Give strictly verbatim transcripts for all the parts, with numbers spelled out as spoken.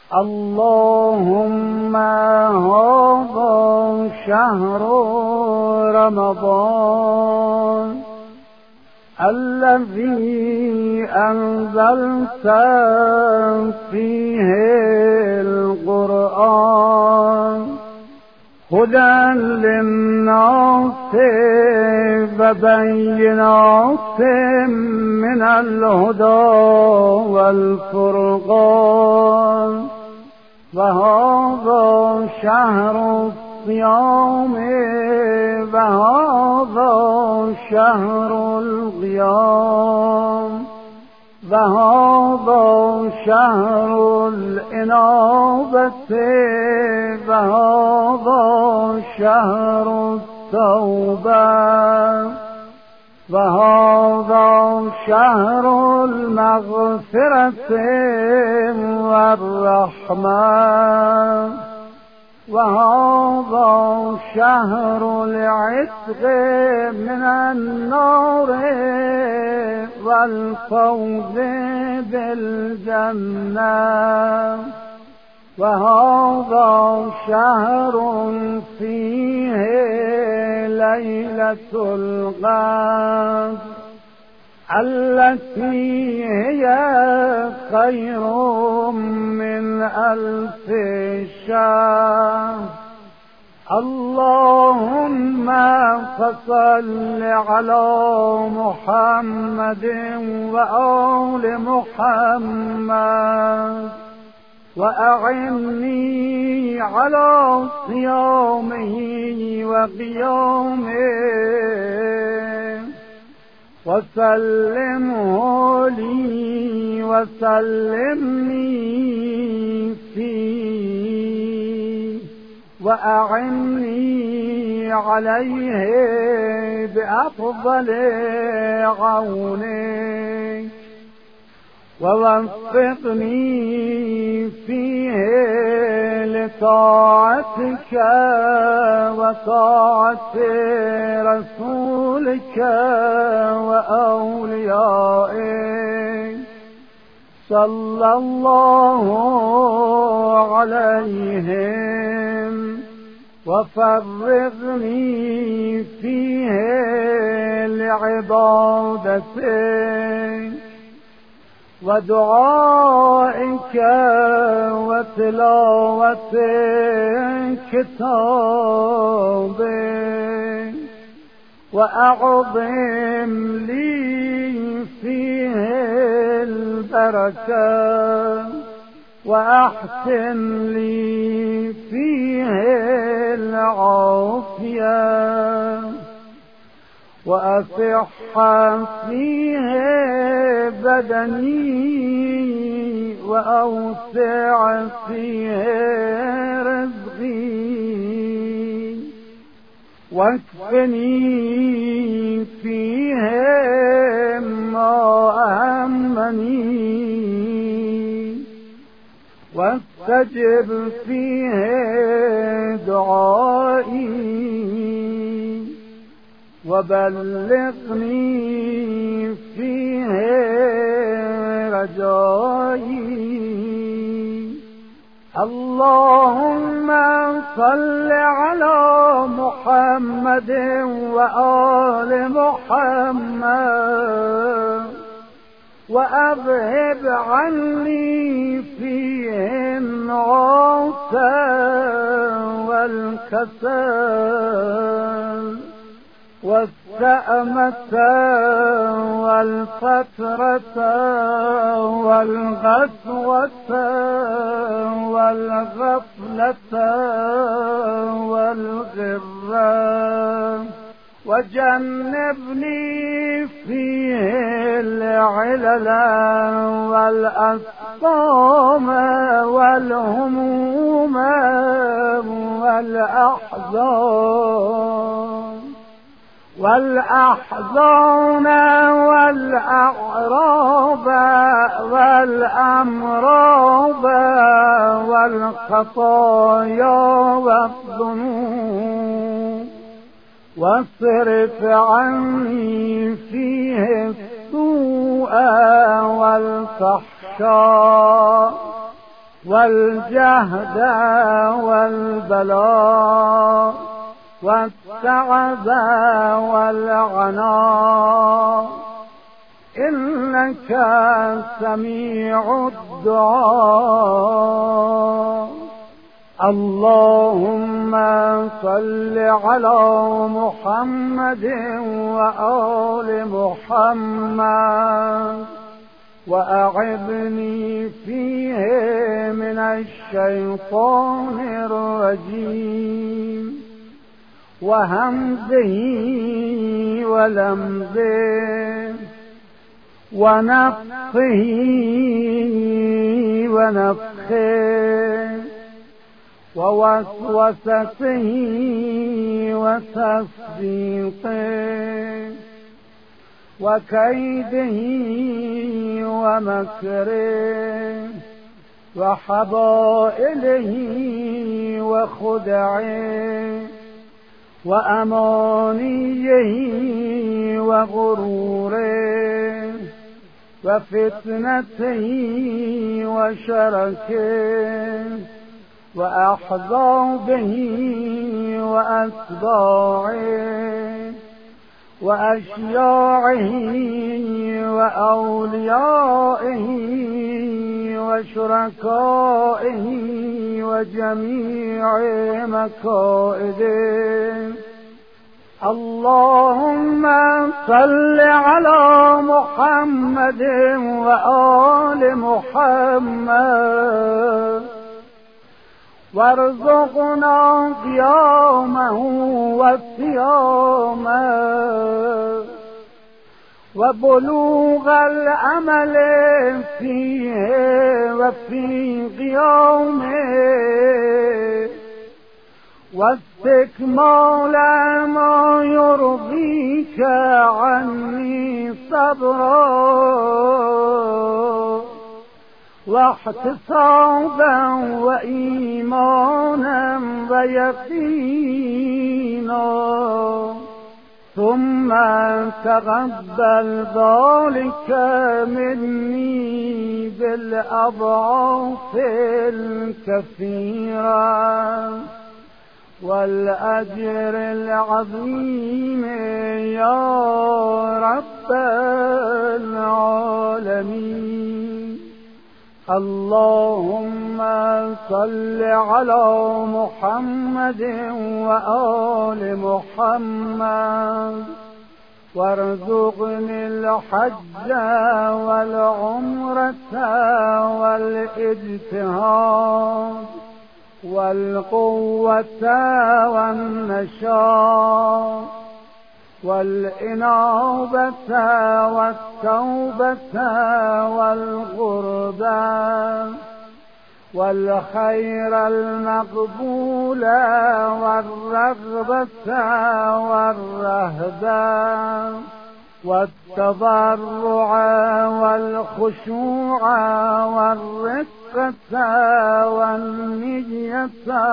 اللهم هذا شهر رمضان الذي أنزلت فيه القرآن هدى للناس وبينات من الهدى والفرقان وهذا شهر الصيام وهذا شهر القيام وهذا شهر الإنابة وهذا شهر التوبة وهذا شهر المغفرة والرحمة وهذا شهر العتق من النار والفوز بالجنة وهذا شهر فيه ليلة القدر التي هي خير من ألف شهر. اللهم فصل على محمد وآل محمد وأعني على صيامه وقيامه وسلمه لي وسلمني فيه وأعني عليه بأفضل عونك ووفقني فيه لطاعتك وطاعة رسولك وأوليائك صلى الله عليهم وفرغني فيه لعبادتك ودعائك وتلاوة كتابك وأعظم لي فيه البركة وأحسن لي فيه العافية وأصح فيه بدني وأوسع فيه رزقي واكفني فيه ما أهمني واستجب فيه دعائي وبلغني فيه رجائي. اللهم صل على محمد وآل محمد وأذهب عني فيهم العسى والكسل والسأمة والفترة والغسوة والغفلة والغرة وجنبني فيه العلل والأسقام والهموم والأحزان والأحزان والأعراب والأمراض والخطايا والذنوب واصرف عني فيه السوء والفحشاء والجهد والبلاء والتعب والعناء، إنك سميع الدعاء. اللهم صل على محمد وآل محمد، وأعذني فيه من الشيطان الرجيم وهمزه ولمزه ونفخه ونفخه ووسوسته وتصديقه وكيده ومكره وحبائله وخدعه وأمانيه وغروره وفتنته وشركه وأحزابه وأتباعه وأشياعه وأوليائه وشركائه وجميع مكائده. اللهم صل على محمد وآل محمد، وارزقنا قيامه وصيامه وبلوغ الأمل فيه وفي قيامه واستكمال ما يرضيك عني صبرا واحتسابا وإيمانا ويقينا، ثم تقبل ذلك مني بالأضعاف الكثيرة والأجر العظيم يا رب العالمين. اللهم صل على محمد وآل محمد، وارزقني الحج والعمرة والاجتهاد والقوة والنشاط والإنابة والتوبة والقربى والخير المقبول والرغبة والرهبة والتضرع والخشوع والرقة والنية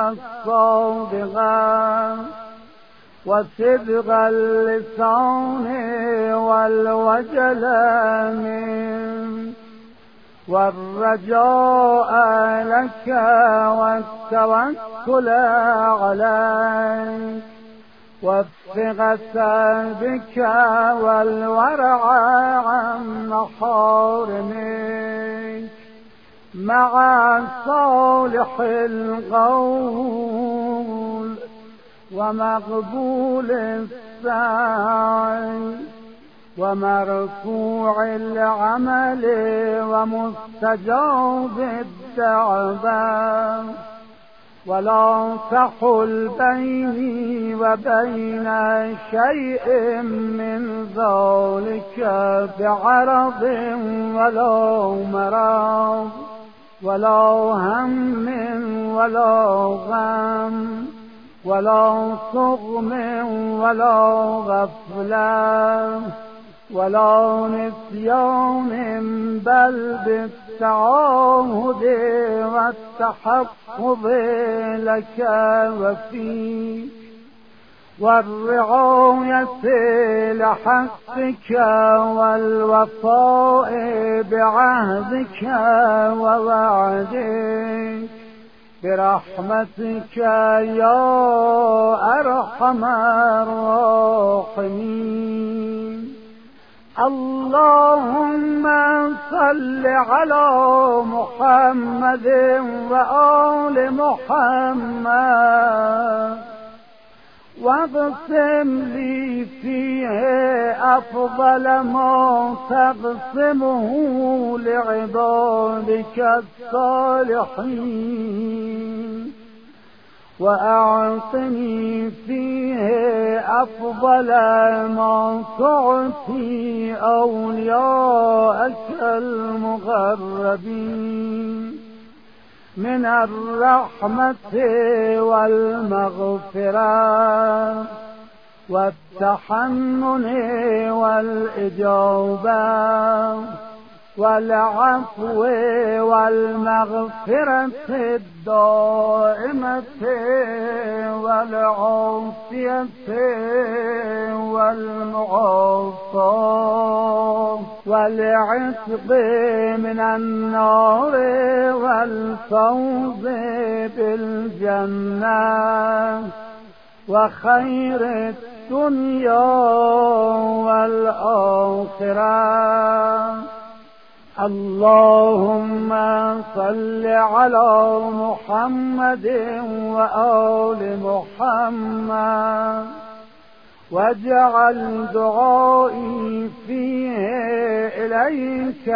الصادقة وصدق اللسان والوجل منه والرجاء لك والتوكل عليك والثقة بك والورع عن محارمك مع صالح القول ومقبول السعي ومرفوع العمل ومستجاب الدعوة، ولا تحل بيني وبين شيء من ذلك بعرض ولا مرض ولا هم ولا غم ولا صغم ولا غفلة ولا نسيان، بل بالتعاهد والتحفظ لك وفيك والرعاية لحقك والوفاء بعهدك ووعدك برحمتك يا أرحم الراحمين. اللهم صل على محمد وآل محمد واقسم لي فيه أفضل ما تقسمه لعبادك الصالحين، وأعطني فيه أفضل ما تعطي أولياءك المقربين من الرحمة والمغفرة والتحنن والإجابة والعفو والمغفرة الدائمة والعافية والمعافاة والعتق من النار والفوز بالجنة وخير الدنيا والآخرة. اللهم صل على محمد وآل محمد واجعل دعائي فيه إليك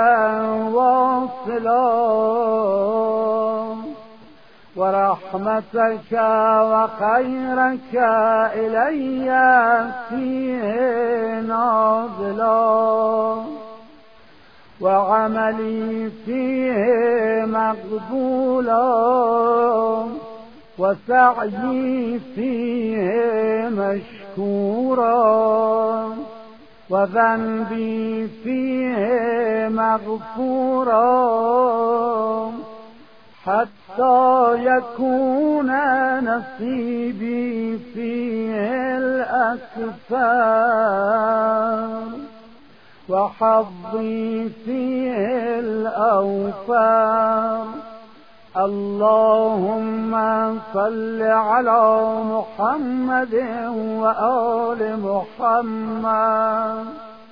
واصلا، ورحمتك وخيرك إلي فيه نازلا، وعملي فيه مقبولا، وسعيي فيه مشكورا، وذنبي فيه مغفورا، حتى يكون نصيبي فيه الأكثر وحظي فيه الأوفر. اللهم صل على محمد وآل محمد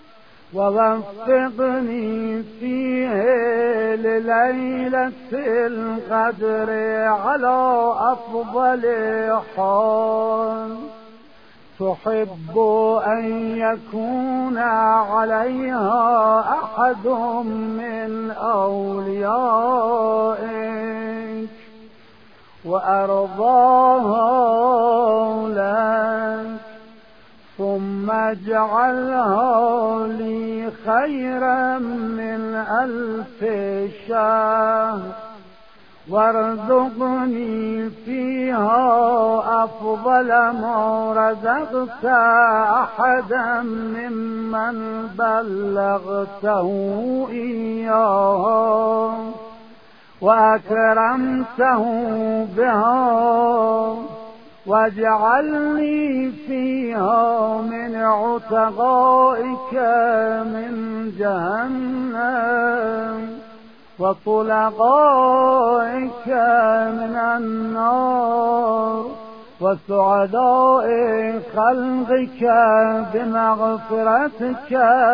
ووفقني فيه لليلة القدر على أفضل حال تحب أن يكون عليها أحد من أوليائك وأرضاها لك، ثم اجعلها لي خيرا من ألف شهر، وارزقني فيها أفضل ما رزقت أحدا ممن بلغته إياه وأكرمته بها، واجعلني فيها من عتقائك من جهنم وطلقائك من النار، وسعداء خلقك بمغفرتك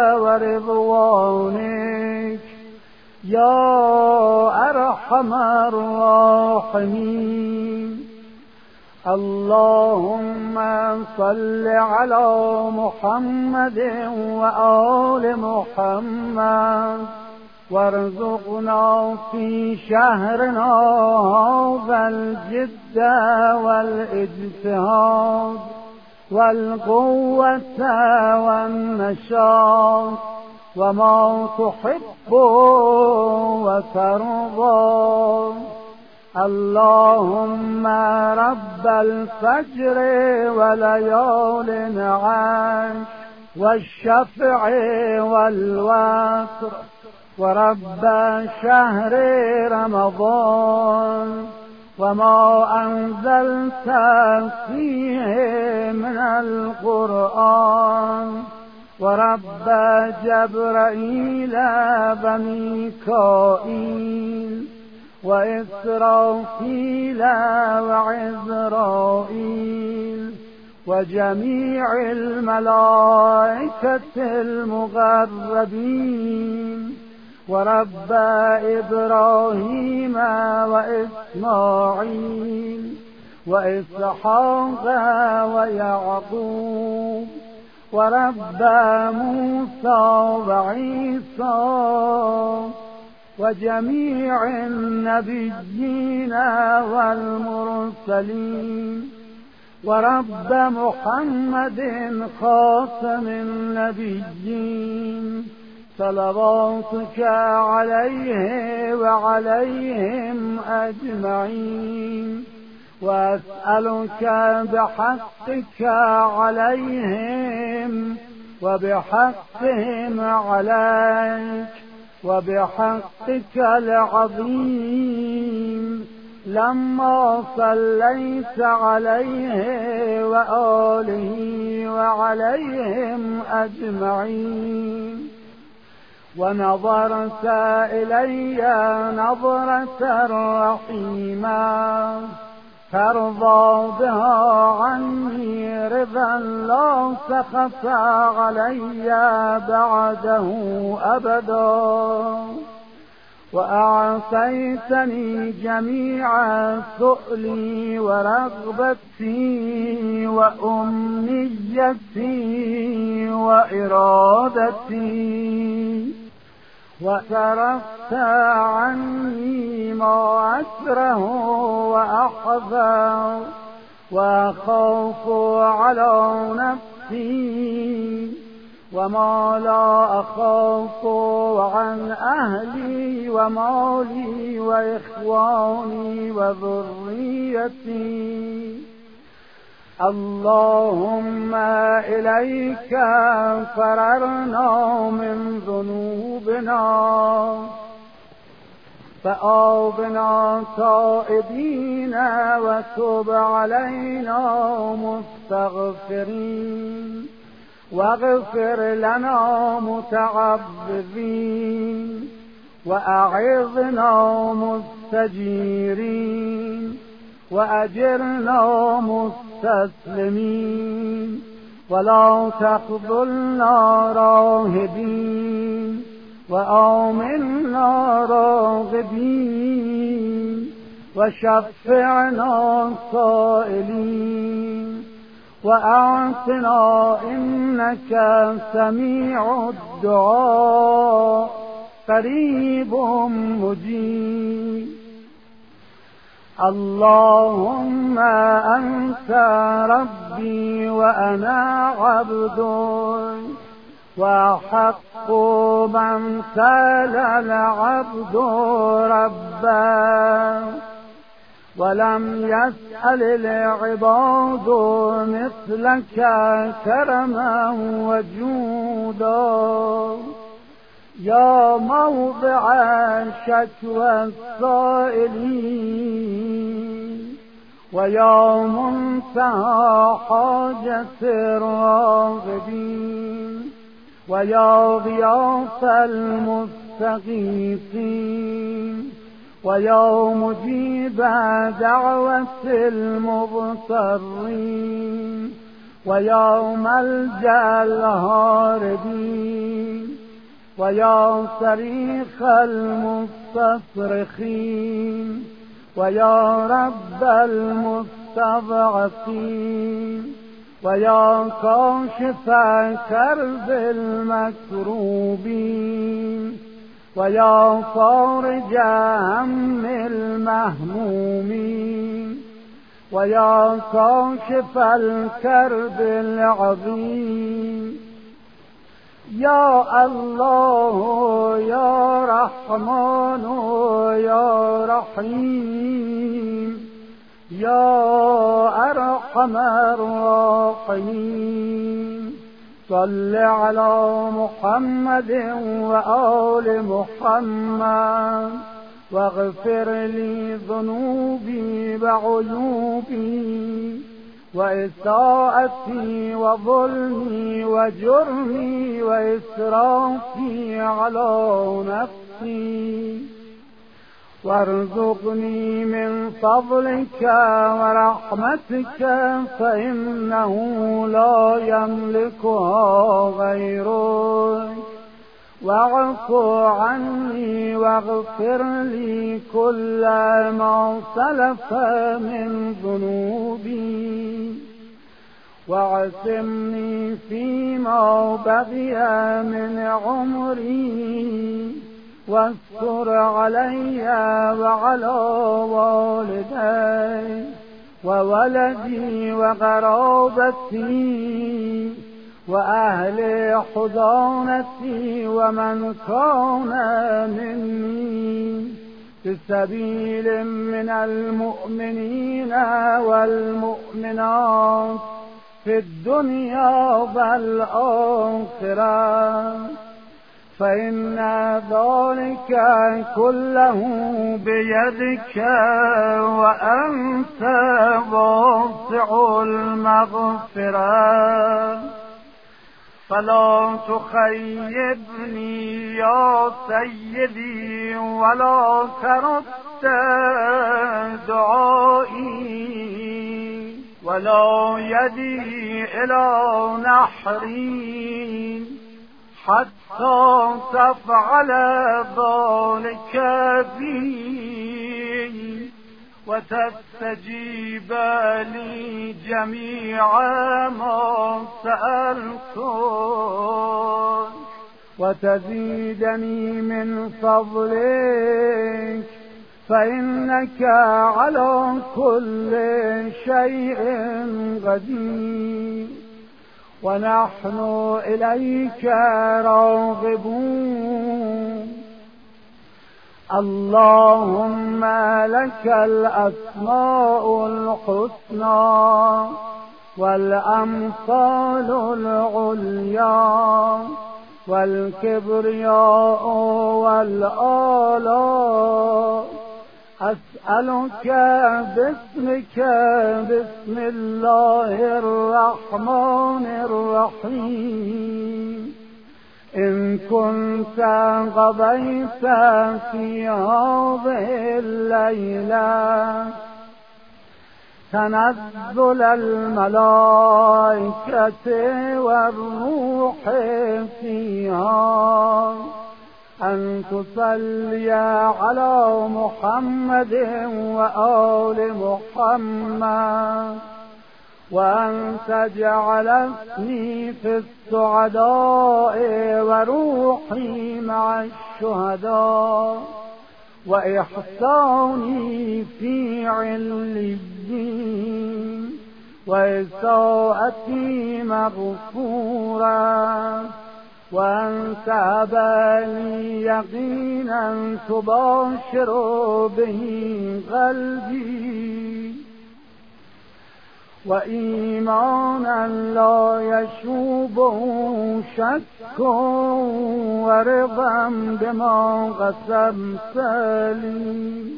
ورضوانك يا أرحم الراحمين. اللهم صل على محمد وآل محمد وارزقنا في شهرنا هذا الجد والاجتهاد والقوة والنشاط وما تحب وترضى. اللهم رب الفجر وليال عاش والشفع والوتر، ورب شهر رمضان، وما أنزلت فيه من القرآن، ورب جبرائيل وميكائيل وإسرافيل وعزرائيل وجميع الملائكة المقربين، ورب إبراهيم وإسماعيل وإسحاق ويعقوب، ورب موسى وعيسى وجميع النبيين والمرسلين، ورب محمد خاتم النبيين، صلواتك عليه وعليهم أجمعين، وأسألك بحقك عليهم وبحقهم عليك وبحقك العظيم، لما صليت عليه وآله وعليهم أجمعين، ونظرت إلي نظرة رحيما ترضى بها عني رضا لا سخط علي بعده أبدا، وأعطيتني جميع سؤلي ورغبتي وأمنيتي وإرادتي، وصرفت عني ما أكره وأحذر وأخاف على نفسي، وما لا أخاف عن أهلي ومالي وإخواني وذريتي. اللهم إليك فررنا من ذنوبنا، فآبنا تائبين وتب علينا مستغفرين، واغفر لنا متعبدين، وأعظنا مستجيرين، وأجرنا مستسلمين، ولا تخذلنا راهبين، وآمنا راغبين، وشفعنا سائلين، وأعطنا إنك سميع الدعاء قريب مجيب. اللهم أنت ربي وأنا عبدك، وحق من سال العبد ربه، ولم يسأل العباد مثلك كرما وجودا، يا موضع شكوى السائلين، ويا منتهى حاجة الراغبين، ويا غياث المستغيثين، ويا مجيب دعوة المضطرين، ويا ملجأ الهاربين، ويا صريخ المستصرخين، ويا رب المستضعفين، ويا كاشف كرب المكروبين، ويا فارج هم المهمومين، ويا كاشف الكرب العظيم. يا الله يا رحمن يا رحيم يا أرحم الراحمين، صل على محمد وآل محمد واغفر لي ذنوبي وعيوبي وإساءتي وظلمي وجرمي وإسرافي على نفسي، وارزقني من فضلك ورحمتك فإنه لا يملكها غيرك، واعف عني واغفر لي كل ما سلف من ذنوبي، واعصمني فيما بقي من عمري، واستر علي وعلى والدي وولدي وقرابتي وأهل حضانتي ومن كان مني في سبيل من المؤمنين والمؤمنات في الدنيا والآخرة، فإن ذلك كله بيدك وأنت واسع المغفرة، فلا تخيبني يا سيدي ولا ترد دعائي ولا يدي إلى نحري حتى تفعل ذلك بي وتستجيب لي جميع ما سألتك، وتزيدني من فضلك فإنك على كل شيء قدير، ونحن إليك راغبون. اللهم لك الأسماء الحسنى والأمثال العليا والكبرياء والآلاء، أسألك باسمك بسم الله الرحمن الرحيم، إن كنت قضيت في هذه الليلة تنزل الملائكة والروح فيها، أن تصلي على محمد وآل محمد، وأن تجعل اسمي في السعداء وروحي مع الشهداء وإحساني في عليين وإساءتي مغفورا، وأن تهب لي يقينا تباشر به قلبي، وإيمانا لا يشوبه شك، ورضا بما قسمت لي،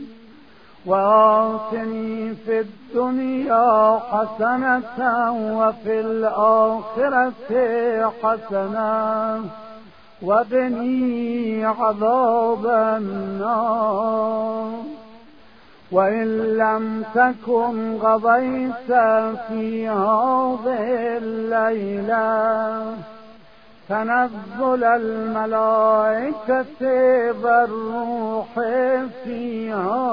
وآتني في الدنيا حسنة وفي الآخرة حسنة وقني عذاب النار، وإن لم تكن قضيت في هذه الليلة تنزل الملائكة والروح فيها،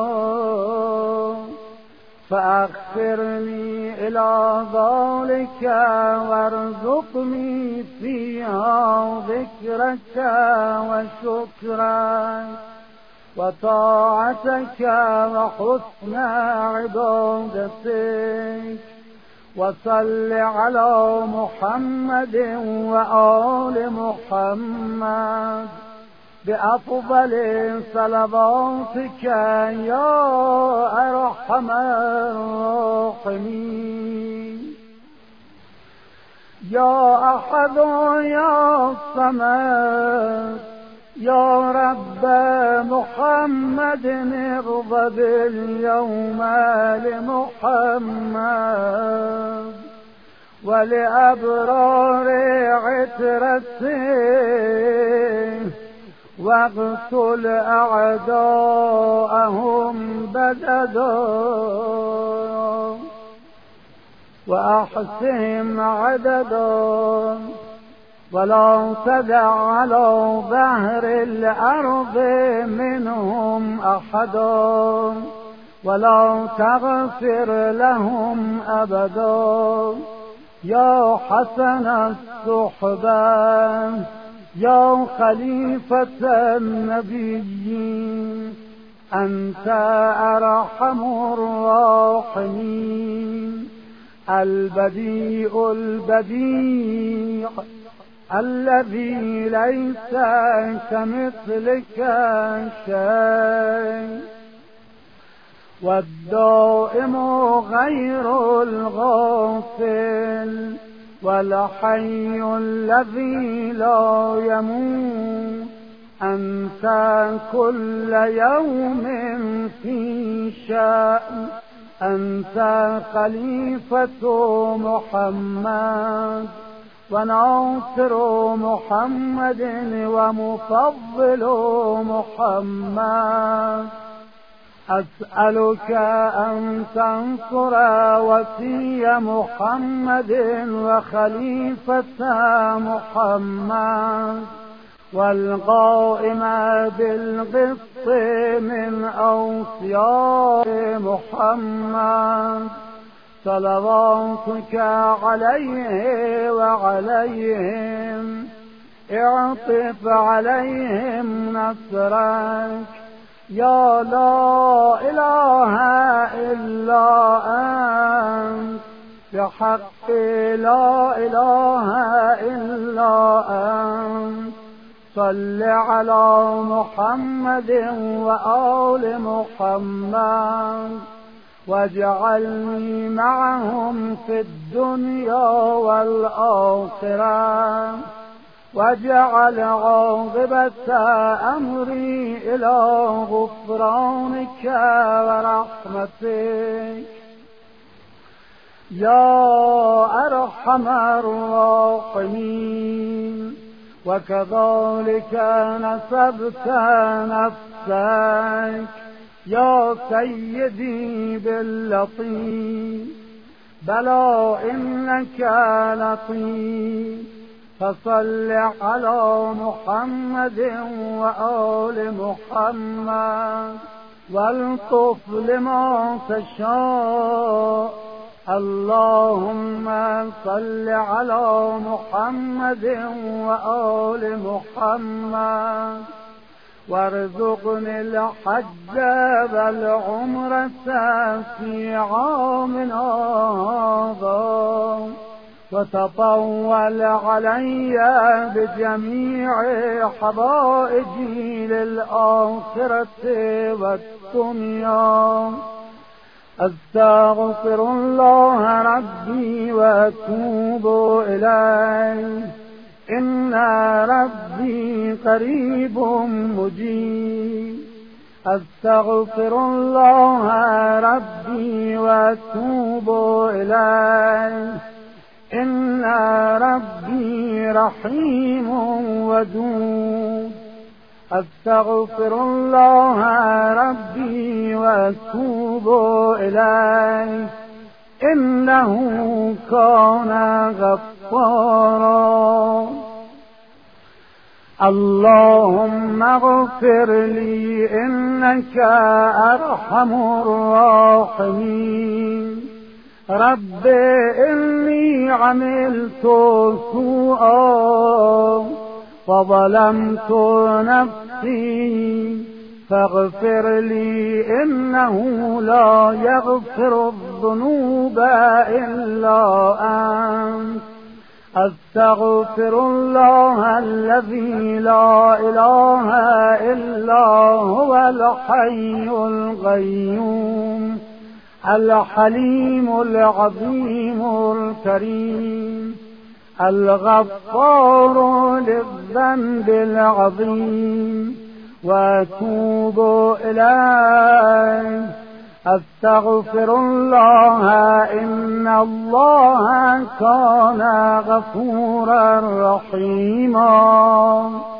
فأخرني إلى ذلك وارزقني فيها ذكرك وشكرك وطاعتك وحسن عبادتك، وصل على محمد وآل محمد بأفضل صلواتك يا أرحم الراحمين، يا أحد يا صمد يا رب محمد ارضى باليوم لمحمد ولأبرار عترته واقتل أعداءهم بددا وأحسهم عددا ولا تدع على ظهر الأرض منهم أحدا ولا تغفر لهم أبدا يا حسن الصحبة يا خليفة النبيين أنت أرحم الراحمين البديع البديع الذي ليس كمثلك شيء والدائم غير الغافل والحي الذي لا يموت أنت كل يوم في شأن أنت خليفة محمد وناصر محمد ومفضل محمد أسألك أن تنصر وصي محمد وخليفة محمد والقائم بالقسط من أوصياء محمد صلواتك عليه وعليهم اعطف عليهم نصرك يا لا إله إلا أنت بحق لا إله إلا أنت صل على محمد وآل محمد واجعلني معهم في الدنيا والآخرة واجعل عاقبة أمري إلى غفرانك ورحمتك يا أرحم الراحمين وكذلك نسبت نفسك يا سيدي باللطيف بلى إنك لطيف فصل على محمد وآل محمد والطف لما تشاء اللهم صل على محمد وآل محمد وارزقني الحج والعمرة في عامنا هذا وتطول علي بجميع حوائجي للآخرة والدنيا أستغفر الله ربي وأتوب إليه إن ربي قريب مجيب أستغفر الله ربي وأتوب إليه إن ربي رحيم ودود أستغفر الله ربي وأتوب إليه إنه كان غفارا اللهم اغفر لي إنك أرحم الراحمين رب إني عملت سوءا وظلمت نفسي فاغفر لي إنه لا يغفر الذنوب إلا أنت أستغفر الله الذي لا إله إلا هو الحي القيوم الحليم العظيم الكريم الغفار للذنب العظيم وأتوب إليه. أستغفر الله إن الله كان غفورا رحيما.